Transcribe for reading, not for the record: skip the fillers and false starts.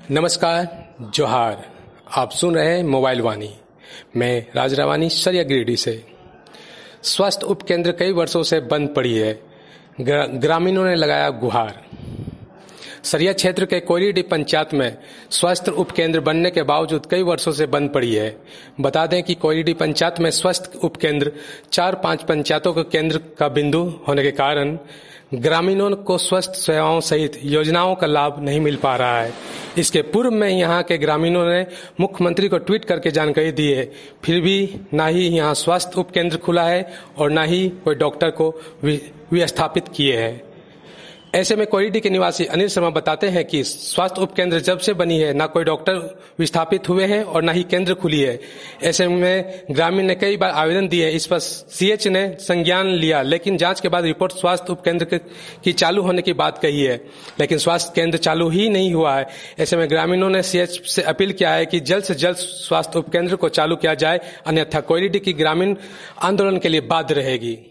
नमस्कार, जोहार। आप सुन रहे हैं मोबाइल वाणी। मैं राज रावानी सरिया गिरिडीह से। स्वास्थ्य उपकेंद्र कई वर्षों से बंद पड़ी है, ग्रामीणों ने लगाया गुहार। सरिया क्षेत्र के कोयलीडीह पंचायत में स्वास्थ्य उपकेंद्र बनने के बावजूद कई वर्षों से बंद पड़ी है। बता दें कि कोयलीडीह पंचायत में स्वास्थ्य उपकेंद्र 4-5 पंचायतों के केंद्र का बिंदु होने के कारण ग्रामीणों को स्वास्थ्य सेवाओं सहित योजनाओं का लाभ नहीं मिल पा रहा है। इसके पूर्व में यहां के ग्रामीणों ने मुख्यमंत्री को ट्वीट करके जानकारी दी है, फिर भी ना ही यहां स्वास्थ्य उपकेंद्र खुला है और ना ही कोई डॉक्टर को विस्थापित किए हैं। ऐसे में कोयलीडीह के निवासी अनिल शर्मा बताते हैं कि स्वास्थ्य उपकेंद्र जब से बनी है ना कोई डॉक्टर विस्थापित हुए हैं और ना ही केंद्र खुली है। ऐसे में ग्रामीण ने कई बार आवेदन दिए, इस पर सीएच ने संज्ञान लिया, लेकिन जांच के बाद रिपोर्ट स्वास्थ्य उपकेंद्र की चालू होने की बात कही है, लेकिन स्वास्थ्य केंद्र चालू ही नहीं हुआ है। ऐसे में ग्रामीणों ने सीएच से अपील किया है कि जल्द से जल्द स्वास्थ्य उपकेंद्र को चालू किया जाए, अन्यथा कोयलीडीह की ग्रामीण आंदोलन के लिए बाध्य रहेगी।